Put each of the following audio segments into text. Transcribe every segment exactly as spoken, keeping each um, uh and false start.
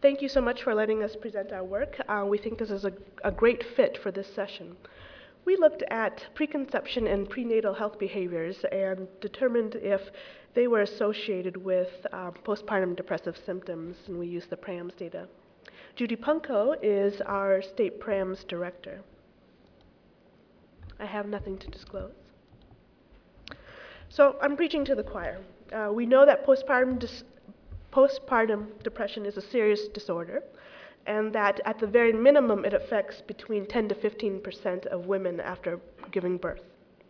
thank you so much for letting us present our work. Uh, we think this is a, a great fit for this session. We looked at preconception and prenatal health behaviors and determined if they were associated with um, postpartum depressive symptoms, and we used the PRAMS data. Judy Punko is our state PRAMS director. I have nothing to disclose. So I'm preaching to the choir. Uh, we know that postpartum, dis postpartum depression is a serious disorder, and that at the very minimum it affects between ten to fifteen percent of women after giving birth.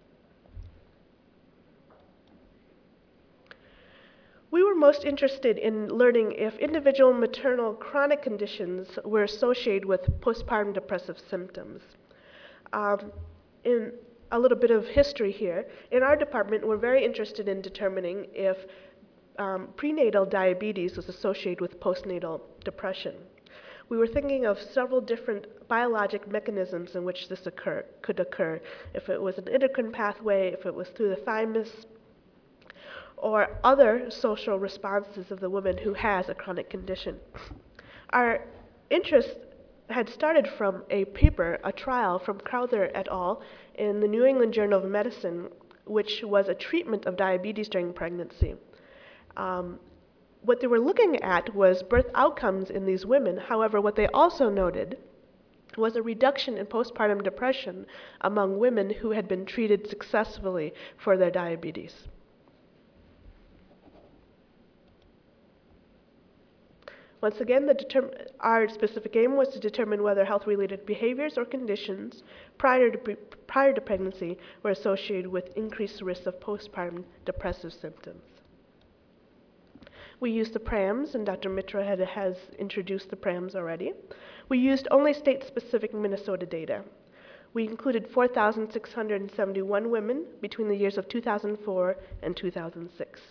We were most interested in learning if individual maternal chronic conditions were associated with postpartum depressive symptoms. Um, in a little bit of history here, in our department we're very interested in determining if um, prenatal diabetes was associated with postnatal depression. We were thinking of several different biologic mechanisms in which this occur, could occur, if it was an endocrine pathway, if it was through the thymus, or other social responses of the woman who has a chronic condition. Our interest had started from a paper, a trial from Crowther et al. In the New England Journal of Medicine, which was a treatment of diabetes during pregnancy. Um, what they were looking at was birth outcomes in these women. However, what they also noted was a reduction in postpartum depression among women who had been treated successfully for their diabetes. Once again, the our specific aim was to determine whether health-related behaviors or conditions prior to, pre prior to pregnancy were associated with increased risk of postpartum depressive symptoms. We used the PRAMS, and Doctor Mitra had, has introduced the PRAMS already. We used only state-specific Minnesota data. We included four thousand six hundred seventy-one women between the years of two thousand four and two thousand six.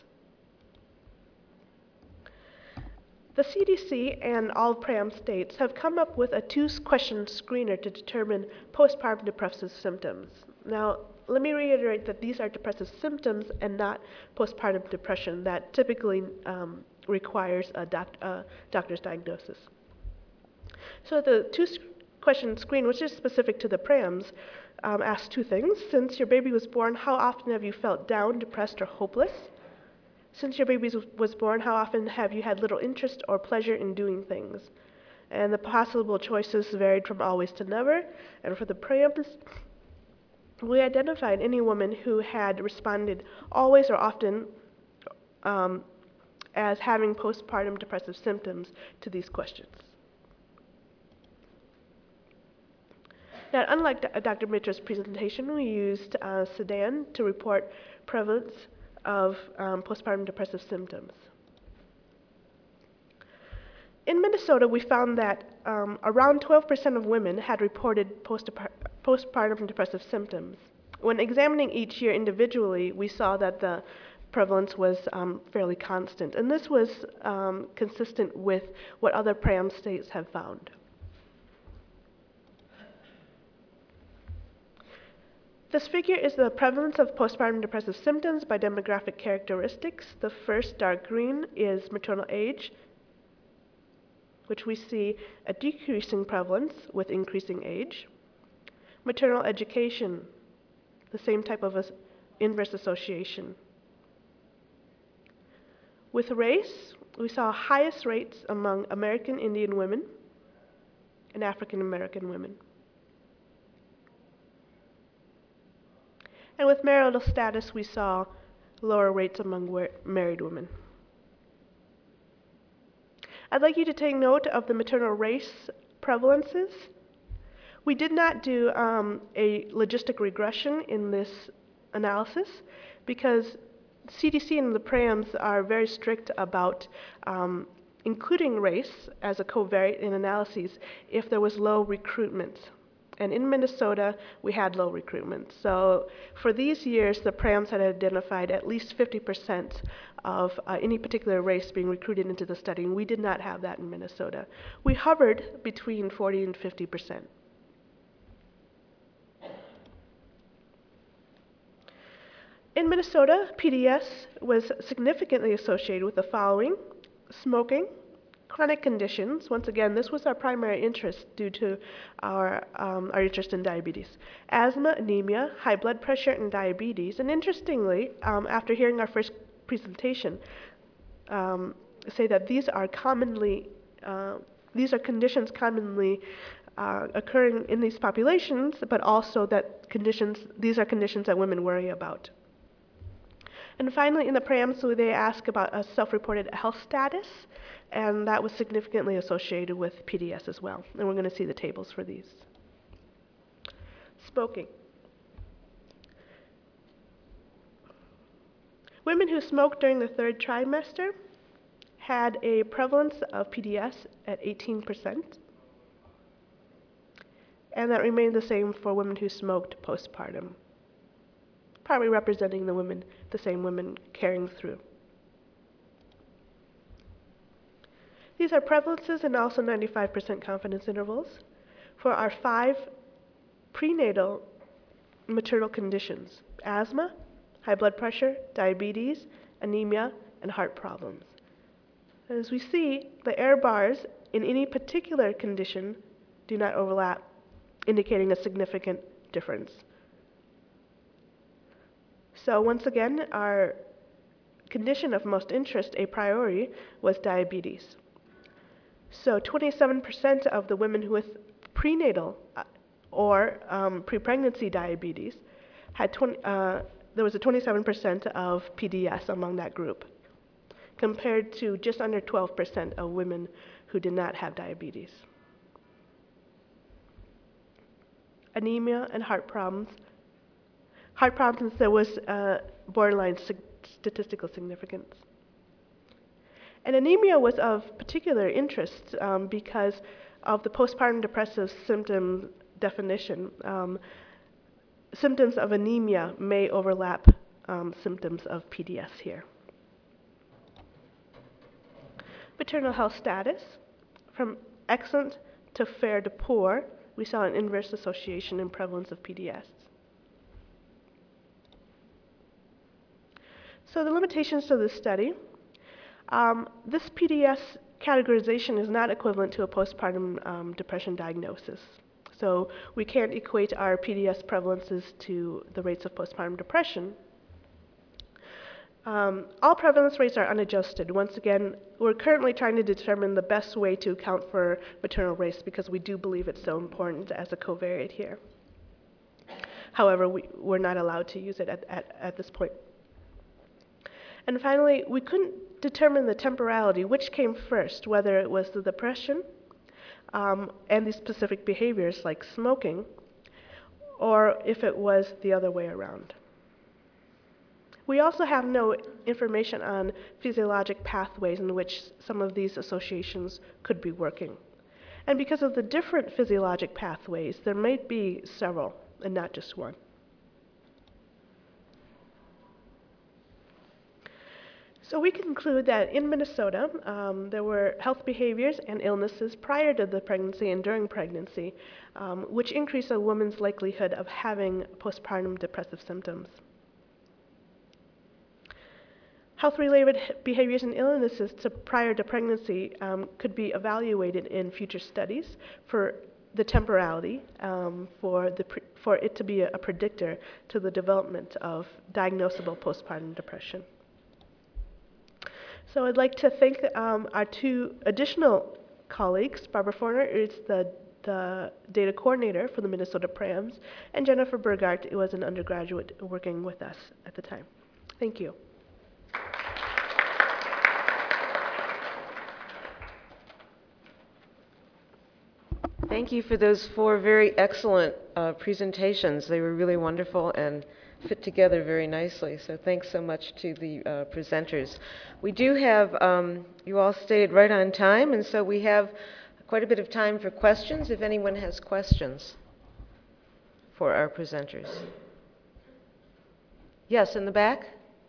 The C D C and all PRAMS states have come up with a two-question screener to determine postpartum depressive symptoms. Now, let me reiterate that these are depressive symptoms and not postpartum depression that typically um, requires a doc uh, doctor's diagnosis. So the two-question screen, which is specific to the PRAMS, um, asks two things. Since your baby was born, how often have you felt down, depressed, or hopeless? Since your baby was born, how often have you had little interest or pleasure in doing things? And the possible choices varied from always to never. And for the PRAMS, we identified any woman who had responded always or often um, as having postpartum depressive symptoms to these questions. Now, unlike Doctor Mitra's presentation, we used uh, SEDAN to report prevalence of um, postpartum depressive symptoms. In Minnesota, we found that um, around twelve percent of women had reported postpartum depressive symptoms. When examining each year individually, we saw that the prevalence was um, fairly constant, and this was um, consistent with what other PRAMS states have found. This figure is the prevalence of postpartum depressive symptoms by demographic characteristics. The first, dark green, is maternal age, which we see a decreasing prevalence with increasing age. Maternal education, the same type of inverse association. With race, we saw highest rates among American Indian women and African American women. And with marital status, we saw lower rates among married women. I'd like you to take note of the maternal race prevalences. We did not do um, a logistic regression in this analysis because C D C and the PRAMS are very strict about um, including race as a covariate in analyses if there was low recruitment. And in Minnesota, we had low recruitment. So for these years, the PRAMS had identified at least fifty percent of uh, any particular race being recruited into the study, and we did not have that in Minnesota. We hovered between forty and fifty percent. In Minnesota, P D S was significantly associated with the following: smoking, Chronic conditions, once again, this was our primary interest due to our, um, our interest in diabetes. Asthma, anemia, high blood pressure, and diabetes. And interestingly, um, after hearing our first presentation, um, say that these are commonly, uh, these are conditions commonly uh, occurring in these populations, but also that conditions, these are conditions that women worry about. And finally, in the preamble, they ask about a self-reported health status, and that was significantly associated with P D S as well. And we're going to see the tables for these. Smoking. Women who smoked during the third trimester had a prevalence of P D S at eighteen percent, and that remained the same for women who smoked postpartum, probably representing the women, the same women carrying through. These are prevalences and also ninety-five percent confidence intervals for our five prenatal maternal conditions: asthma, high blood pressure, diabetes, anemia, and heart problems. And as we see, the error bars in any particular condition do not overlap, indicating a significant difference. So once again, our condition of most interest, a priori, was diabetes. So twenty-seven percent of the women with prenatal or um, pre-pregnancy diabetes had twenty, uh, there was a twenty-seven percent of P D S among that group, compared to just under twelve percent of women who did not have diabetes. Anemia and heart problems. Heart problems, there was uh, borderline sig- statistical significance. And anemia was of particular interest um, because of the postpartum depressive symptom definition. Um, symptoms of anemia may overlap um, symptoms of P D S here. Maternal health status. From excellent to fair to poor, we saw an inverse association in prevalence of P D S. So the limitations to this study. Um, this P D S categorization is not equivalent to a postpartum um, depression diagnosis. So we can't equate our P D S prevalences to the rates of postpartum depression. Um, all prevalence rates are unadjusted. Once again, we're currently trying to determine the best way to account for maternal race because we do believe it's so important as a covariate here. However, we, we're not allowed to use it at, at, at this point. And finally, we couldn't determine the temporality, which came first, whether it was the depression um, and these specific behaviors like smoking, or if it was the other way around. We also have no information on physiologic pathways in which some of these associations could be working. And because of the different physiologic pathways, there may be several and not just one. So we conclude that in Minnesota, um, there were health behaviors and illnesses prior to the pregnancy and during pregnancy, um, which increase a woman's likelihood of having postpartum depressive symptoms. Health-related behaviors and illnesses to prior to pregnancy um, could be evaluated in future studies for the temporality, um, for, the pre for it to be a, a predictor to the development of diagnosable postpartum depression. So I'd like to thank um, our two additional colleagues. Barbara Forner is the, the data coordinator for the Minnesota PRAMS, and Jennifer Burgart was an undergraduate working with us at the time. Thank you. Thank you for those four very excellent uh, presentations. They were really wonderful and fit together very nicely. So thanks so much to the uh, presenters. We do have, um, you all stayed right on time, and so we have quite a bit of time for questions, if anyone has questions for our presenters. Yes, in the back?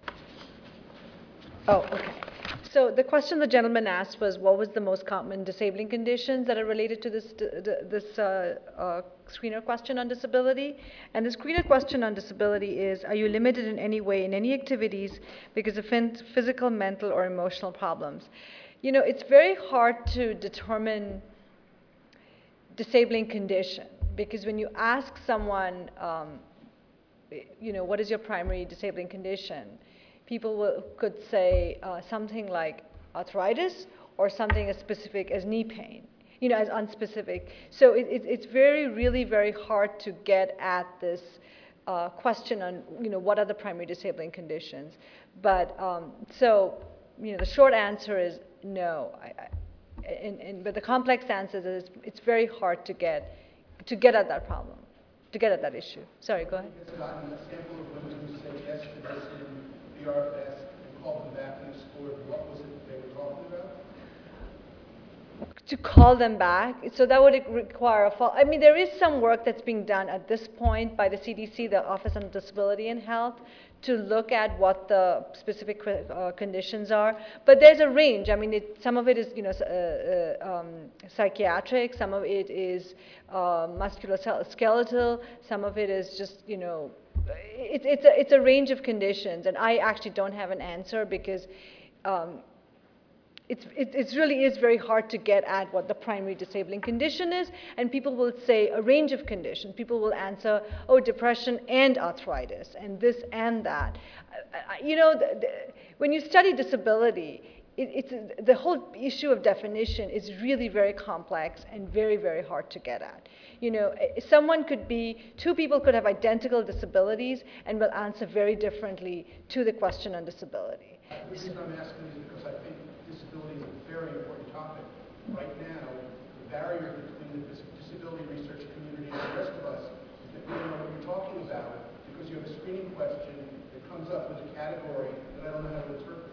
Oh, okay. So the question the gentleman asked was, what was the most common disabling conditions that are related to this, this uh, uh, screener question on disability? And the screener question on disability is, are you limited in any way in any activities because of physical, mental, or emotional problems? You know, it's very hard to determine disabling condition, because when you ask someone, um, you know, what is your primary disabling condition, people will, could say uh, something like arthritis or something as specific as knee pain, you know, as unspecific. So it, it, it's very, really very hard to get at this uh, question on, you know, what are the primary disabling conditions. But um, so, you know, the short answer is no. I, I, and, and, but the complex answer is it's, it's very hard to get, to get at that problem, to get at that issue. Sorry, go ahead. Has gotten a sample of women who said yes to this in the R F S and called them back and explored what was it they were talking about? To call them back, so that would require a follow. I mean, there is some work that's being done at this point by the C D C, the Office on Disability and Health, to look at what the specific uh, conditions are. But there's a range. I mean, it, some of it is, you know, uh, uh, um, psychiatric. Some of it is uh, musculoskeletal. Some of it is just, you know, it's it's a it's a range of conditions. And I actually don't have an answer because. Um, It's, it it's really is very hard to get at what the primary disabling condition is, and people will say a range of conditions. People will answer, oh, depression and arthritis, and this and that. You know, the, the, when you study disability, it, it's, the whole issue of definition is really very complex and very, very hard to get at. You know, someone could be, two people could have identical disabilities and will answer very differently to the question on disability. The reason I'm asking is because I think disability is a very important topic. Right now, the barrier between the disability research community and the rest of us is that we don't know what you're talking about because you have a screening question that comes up with a category that I don't know how to interpret.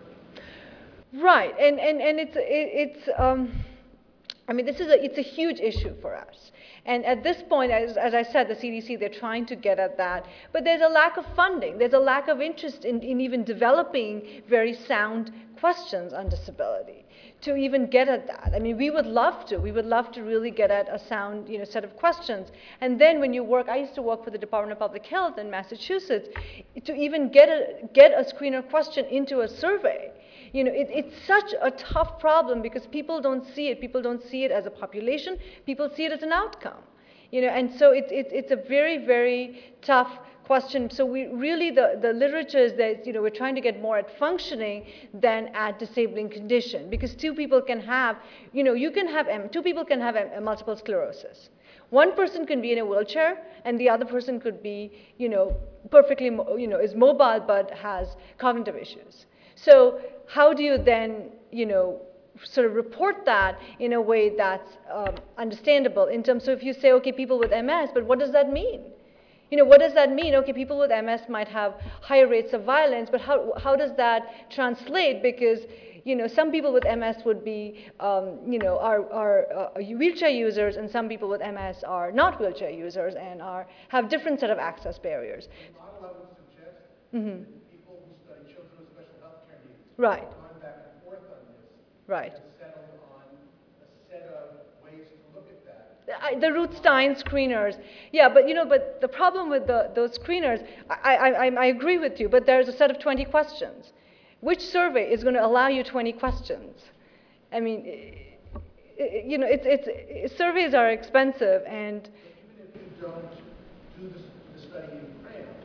Right, and, and, and it's, it, it's um, I mean, this is a, it's a huge issue for us. And at this point, as, as I said, the C D C, they're trying to get at that. But there's a lack of funding. There's a lack of interest in, in even developing very sound questions on disability to even get at that. I mean, we would love to. We would love to really get at a sound, you know, set of questions. And then when you work, I used to work for the Department of Public Health in Massachusetts, to even get a, get a screener question into a survey. You know, it, it's such a tough problem because people don't see it. People don't see it as a population. People see it as an outcome. You know, and so it, it, it's a very, very tough question. So we really, the, the literature is that, you know, we're trying to get more at functioning than at disabling condition, because two people can have, you know, you can have, two people can have a, a multiple sclerosis. One person can be in a wheelchair, and the other person could be, you know, perfectly, you know, is mobile but has cognitive issues. So how do you then, you know, sort of report that in a way that's um, understandable in terms of if you say, okay, people with M S, but what does that mean? You know, what does that mean? Okay, people with M S might have higher rates of violence, but how, how does that translate? Because, you know, some people with M S would be, um, you know, are, are uh, wheelchair users, and some people with M S are not wheelchair users and are, have different set of access barriers. The model I would suggest Mm-hmm. that people who study children with special health care needs Right. have gone back and forth on this. Right. And settled on a set of ways to look at that. I, the Ruth Stein screeners, yeah, but you know, but the problem with the, those screeners, I, I, I, I agree with you, but there's a set of twenty questions. Which survey is going to allow you twenty questions? I mean, it, it, you know, it's, it's, surveys are expensive, and But even if you don't do this, the study in crayons,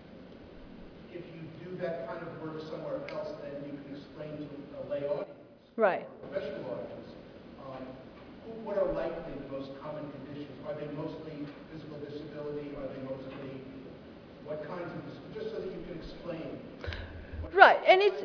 if you do that kind of work somewhere else, then you can explain to a lay audience, right. or a professional audience, um, who, what are likely the most common conditions? Are they mostly physical disability? Are they mostly, what kinds of, just so that you can explain. Right, and it's,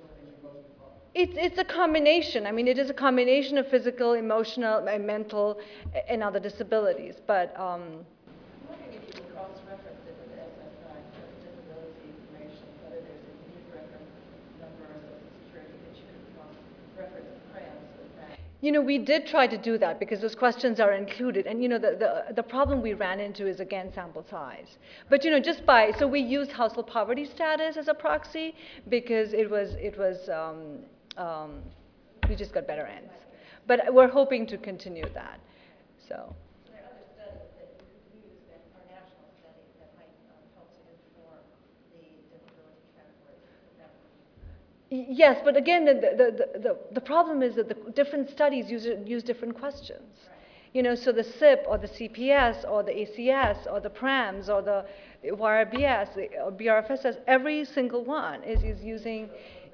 it's, it's a combination. I mean, it is a combination of physical, emotional, and mental, and other disabilities. But um, I'm wondering if you can cross-reference it with the S S I, the disability information, whether there's a unique reference number or social security that you could cross-reference crayons with that. you know, we did try to do that because those questions are included. And, you know, the, the, the problem we ran into is, again, sample size. But, you know, just by, so we used household poverty status as a proxy because it was, it was, um, um, we just got better ends. But we're hoping to continue that, so. So there are other studies that you could use that are national studies that might um, help to inform the disability categories. Is that Y- Yes, but again, the, the, the, the, the problem is that the different studies use, use different questions. You know, so the S I P or the C P S or the A C S or the PRAMS or the Y R B S or B R F S S, every single one is, is using.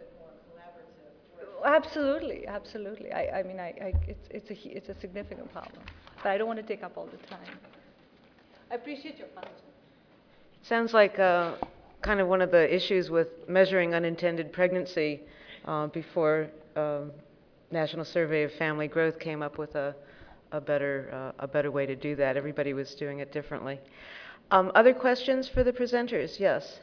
Absolutely, absolutely. I, I mean, I, I, it's, it's, a, hu- it's a significant problem. But I don't want to take up all the time. I appreciate your question. Sounds like uh, kind of one of the issues with measuring unintended pregnancy uh, before um, National Survey of Family Growth came up with a, a better uh, a better way to do that. Everybody was doing it differently. Um, other questions for the presenters? Yes.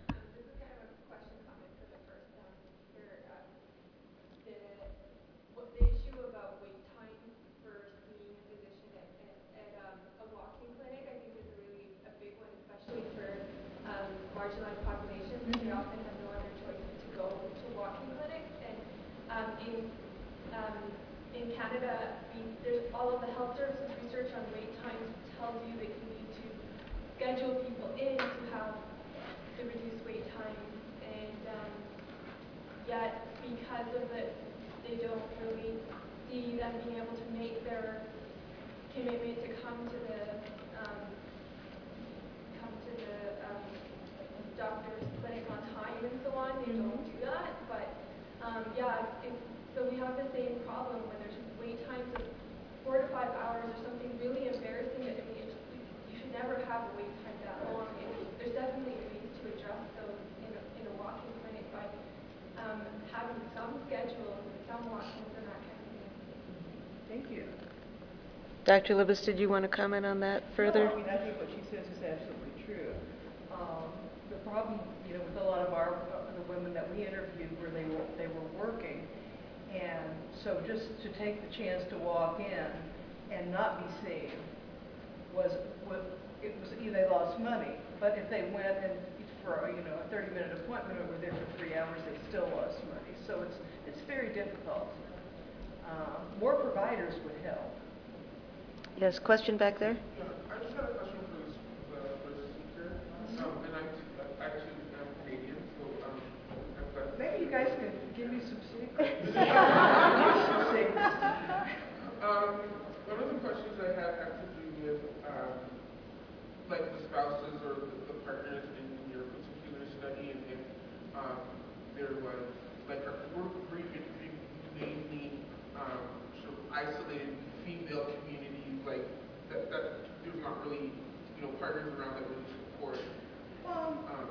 What the issue about wait time for seeing a physician at, at, at um, a walk-in clinic, I think, is really a big one, especially for um, marginalized populations, because they often have no other choice but to go to walk-in clinics. And um, in um, in Canada, we, there's all of the health services research on wait times tells you that you need to schedule people in to have the reduced wait times, and um, yet because of the they don't really see them being able to make their commitment to come to the um, come to the um, doctor's clinic on time and so on. They don't do that, but um, yeah, it's, it's, so we have the same problem where there's just wait times of four to five hours or something really embarrassing. That I mean, it's, you should never have a wait time that long. It's, there's definitely ways to address those in a, in a walk-in clinic by um, having some schedule, some walk-ins and that kind of thing. Thank you. Doctor Libas, did you want to comment on that further? No, I mean, I think what she says is absolutely true. Um, the problem, you know, with a lot of our, uh, the women that we interviewed where they were, they were working, and so just to take the chance to walk in and not be seen was, was it was either they lost money, but if they went and for, you know, a thirty minute appointment and were there for three hours, they still lost money. So it's, it's very difficult. Uh, more providers would help. Yes, question back there? Yeah, I just had a question for this uh, first speaker. Um, and I uh, actually am Canadian, so um, I've got Maybe you guys can give me some secrets. Some secrets. Um, one of the questions I had had to do with um, like the spouses or the, the partners in, in your particular study, and if um, there was like a group group mainly um, sort of isolated female communities, like that, that there's not really, you know, partners around that really support Well, um,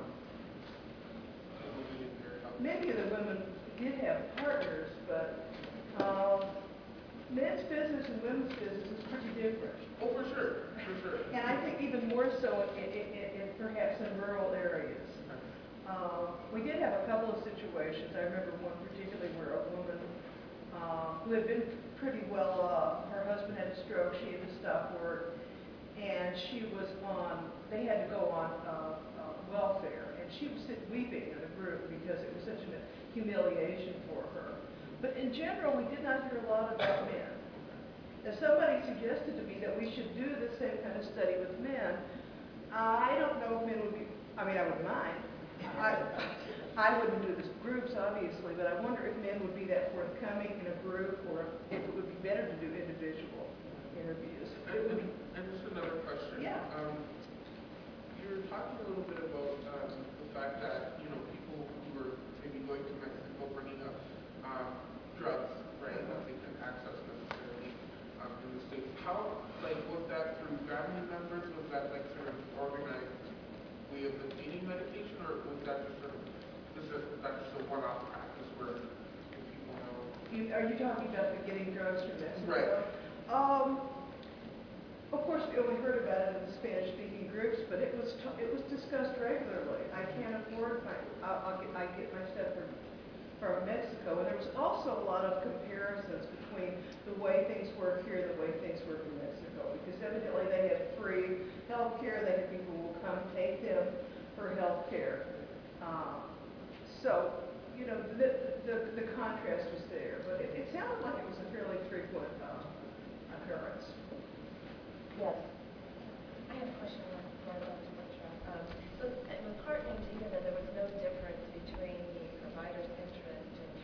the women in their health. many of the women did have partners, but um, men's business and women's business is pretty different. Oh, for sure, for sure. And I think even more so in, in, in, in perhaps in rural areas. Uh, we did have a couple of situations. I remember one particularly where a woman uh, who had been pretty well off, her husband had a stroke, she had to stop work, and she was on, they had to go on uh, uh, welfare, and she was sit weeping in a group because it was such a humiliation for her. But in general, we did not hear a lot about men. If somebody suggested to me that we should do the same kind of study with men, I don't know if men would be, I mean, I would mind. I, I wouldn't do this groups, obviously, but I wonder if men would be that forthcoming in a group, or if it would be better to do individual interviews. And, and, and just another question. Yeah. Um, you were talking a little bit about um, the fact that, you know, people who were maybe going to Mexico bringing up um, drugs, right, that they couldn't access necessarily um, in the States. How, like, was that through family members? Was that, like, sort of organized way of obtaining medication, or was that just sort of, just a, that's just a one-off practice where people know? You, are you talking about the getting drugs from Mexico? Right. Um, of course, we only heard about it in the Spanish-speaking groups, but it was t it was discussed regularly. I can't afford my, I'll, I'll get, I get my stuff from, from Mexico, and there was also a lot of comparisons between the way things work here and the way things work in Mexico, because evidently they have free health care. They have people who will come take them for health care. Um, so, you know, the, the, the contrast was there, but it, it sounded like it was a fairly frequent uh, occurrence. Yes. I have a question for Doctor Mitra. Um, so in the part in data that there was no difference between the provider's interest in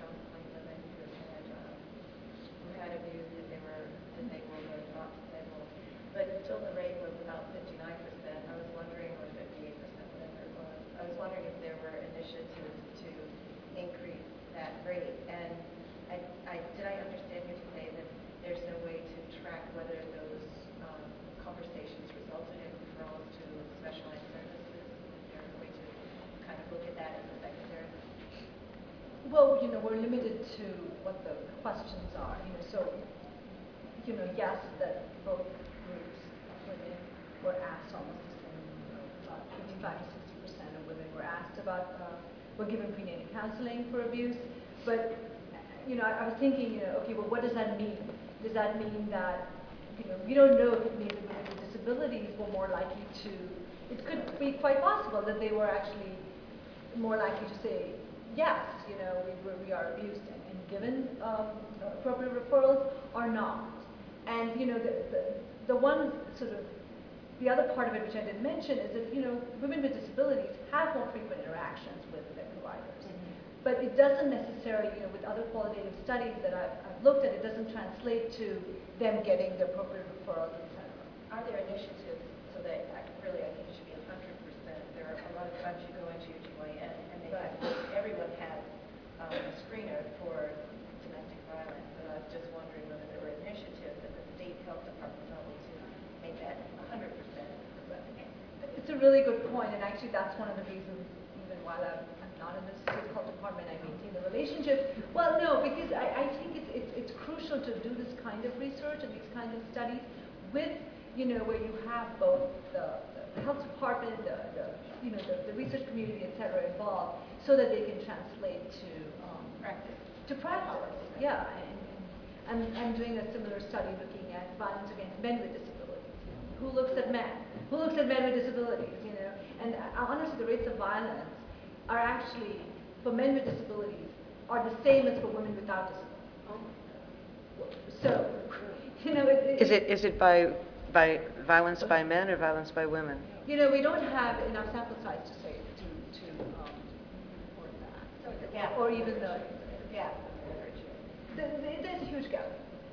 to what the questions are. You know, so, you know, yes, that both groups of women were asked almost the same, you know, about fifty-five to sixty percent of women were asked about, uh, were given prenatal counseling for abuse. But, you know, I, I was thinking, you know, okay, well, what does that mean? Does that mean that, you know, we don't know if maybe women with disabilities were more likely to, it could be quite possible that they were actually more likely to say, yes, you know, we, we are abused and, and given um, appropriate referrals or not. And, you know, the, the, the one sort of, the other part of it which I didn't mention is that, you know, women with disabilities have more frequent interactions with their providers. Mm-hmm. But it doesn't necessarily, you know, with other qualitative studies that I've, I've looked at, it doesn't translate to them getting the appropriate referrals, et cetera. Are there initiatives so that, I, really, I think it should be one hundred percent. There are a lot of times you go into your G Y N and they Right. have, everyone has um, a screener for domestic violence. And I was just wondering whether there were initiatives at the state health department level to make that one hundred percent. It's a really good point, and actually that's one of the reasons, even while I'm, I'm not in the state health department, I maintain the relationship. Well, no, because I, I think it's, it's, it's crucial to do this kind of research and these kinds of studies with, you know, where you have both the, the health department, the, the you know, the, the research community, et cetera, involved, so that they can translate to um, Practice. To practice, yeah. And, and I'm, I'm doing a similar study looking at violence against men with disabilities. Who looks at men? Who looks at men with disabilities, you know? And uh, honestly, the rates of violence are actually, for men with disabilities, are the same as for women without disabilities. So, you know, it, it, Is it is it by by violence by men or violence by women? You know, we don't have enough sample size to say to to um, report that. So it's a gap. Or even the Yeah. the, the, there's a huge gap.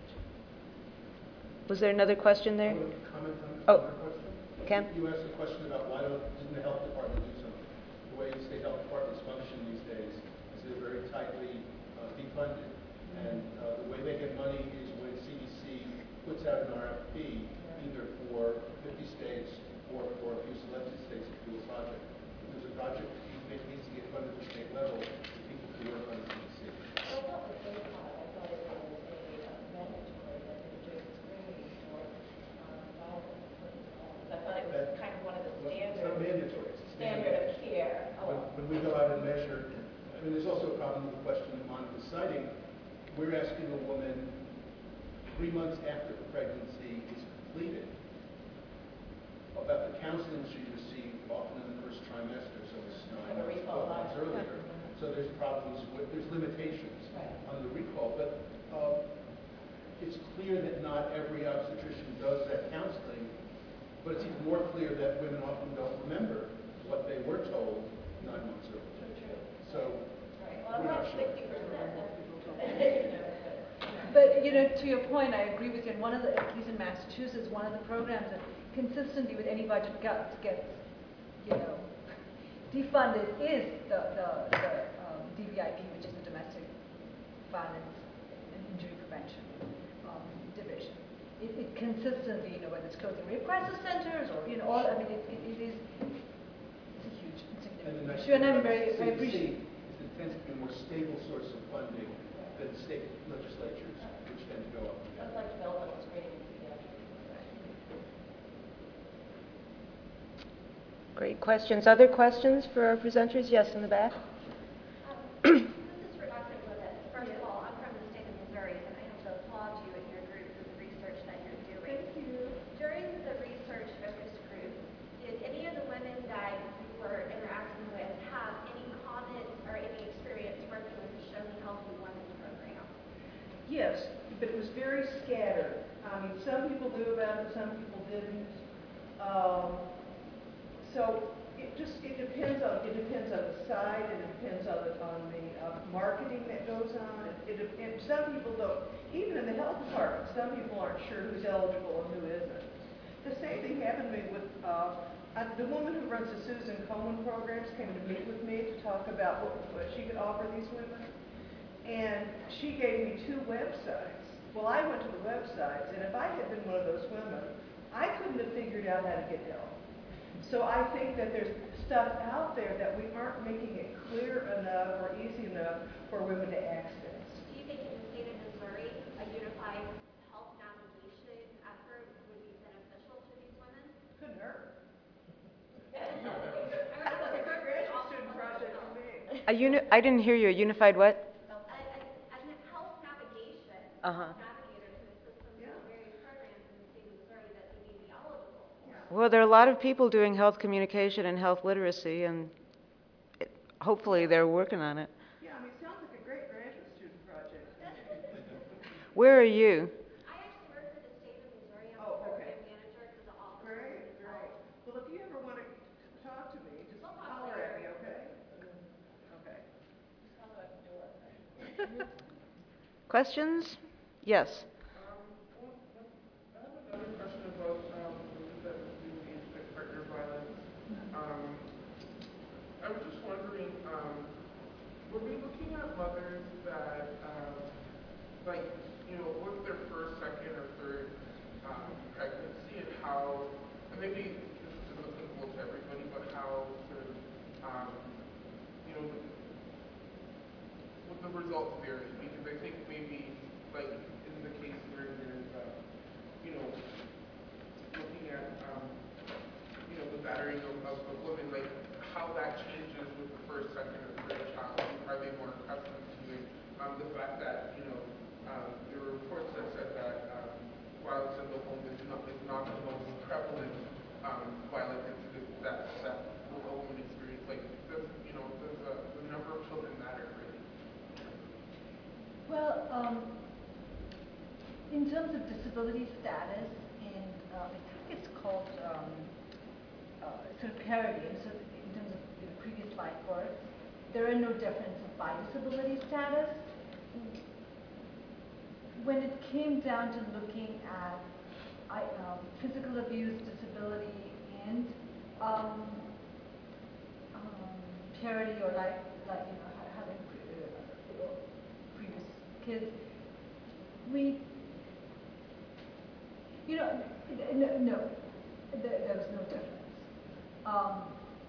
Was there another question there? Want to comment on Oh. another question? Ken? You asked a question about why don't, didn't the health department do something? The way state health departments function these days is they're very tightly uh, defunded. And uh, the way they get money is when C D C puts out an R F P, either for fifty states or for a few selected states to do a project. If there's a project that needs to get funded at the state level, the people can work on C D C. Well, what was they called? I thought it was a uh, mandatory that they were doing screenings for um, violence. I thought it was kind of one of the Well, it's standard, not mandatory. It's standard of care. When, Oh, when we go out and measure, I mean, there's also a problem with the question that Monica's citing. We're asking a woman three months after the pregnancy is completed about the counseling she received, often in the first trimester, so it's nine Have a months, recall twelve months on it. earlier. So there's problems with, there's limitations Right. on the recall, but uh, it's clear that not every obstetrician does that counseling, but it's even more clear that women often don't remember what they were told nine months earlier. true, true. So Right. Well, I'm we're not not sure. sixty percent. But, you know, to your point, I agree with you. And one of the, at least in Massachusetts, one of the programs that consistently with any budget cuts gets, you know, defunded is the, the, the um, D V I P, which is the Domestic Violence and Injury Prevention um, Division. It, it consistently, you know, whether it's closing rape crisis centers or, you know, all, I mean, it, it, it is, it's a huge, And the significant nice issue. And thing I'm about very, I C D C appreciate is that it tends to be a more stable source of funding than state legislatures, which tend to go up and That's down. like developmental screening in pediatrics. Great questions. Other questions for our presenters? Yes, in the back. This is for Doctor Levitz. First of all, I'm from the state of Missouri, and I have to applaud you and your group for the research that you're doing. Thank you. During the research focus group, did any of the women that you were interacting with have any comments or any experience working with the Show Me Healthy Women program? Yes, but it was very scattered. I mean, some people knew about it, some people didn't. Um, so it just, it depends on, it depends on the site, it depends on the, on the uh, marketing that goes on. It, it, and some people don't, even in the health department, some people aren't sure who's eligible and who isn't. The same thing happened to me with, uh, uh, the woman who runs the Susan Komen programs came to meet with me to talk about what, what she could offer these women. And she gave me two websites. Well, I went to the websites, and if I had been one of those women, I couldn't have figured out how to get help. So I think that there's stuff out there that we aren't making it clear enough or easy enough for women to access. Do A uni- I didn't hear you. A unified what? A, a, a health navigation, Uh-huh. navigator to the systems of various programs in the state of Missouri that they may be eligible for. Well, there are a lot of people doing health communication and health literacy, and it, hopefully they're working on it. Yeah, I mean, it sounds like a great graduate student project. Where are you? I actually work for the state of Missouri. I'm Oh, the okay. program manager for the Office of Great, Women's great. Health. Well, if you ever want to talk to me, just We'll talk holler later. at me, okay? Okay. Questions? Yes. Um, well, I have another question about um, women that do engage with partner violence. Um, I was just wondering, um, were we looking at mothers that, um, like, you know, what's their first, second, or third um, pregnancy, and how, and maybe this isn't applicable to everybody, but how to, um, you know, what the results vary? Because I think maybe, like, in the case where there's, uh, you know, looking at, um, you know, the battering of, of, of women, like, how that changes with the first, second, or third child. Are they more accustomed to it? Um, the fact that, you know, um, there were reports that said that um, violence in the home is not, is not the most prevalent um, violent incident that, that a woman experiences. Like, does, you know, does uh, the number of children matter, really? Well, um, in terms of disability status, and uh, I think it's called um, uh, sort of parity, and so in terms of the previous life births, there are no differences by disability status. When it came down to looking at I, um, physical abuse, disability, and um, um, parity, or like, like you know, ha- having pre- uh, previous kids, we, you know, no, no there, there was no difference. Um,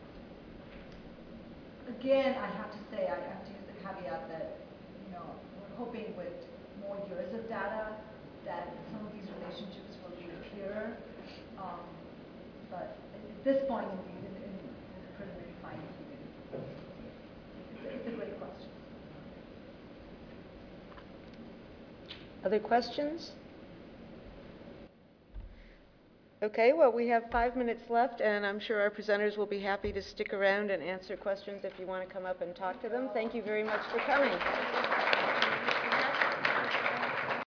again, I have to say, I have to use the caveat that, you know, we're hoping with more years of data that some of these relationships will be clearer. Um, but at this point, in, in, in the preliminary findings, we didn't. It's, a- it's a great question. Other questions? Okay, well, we have five minutes left, and I'm sure our presenters will be happy to stick around and answer questions if you want to come up and talk to them. Thank you very much for coming.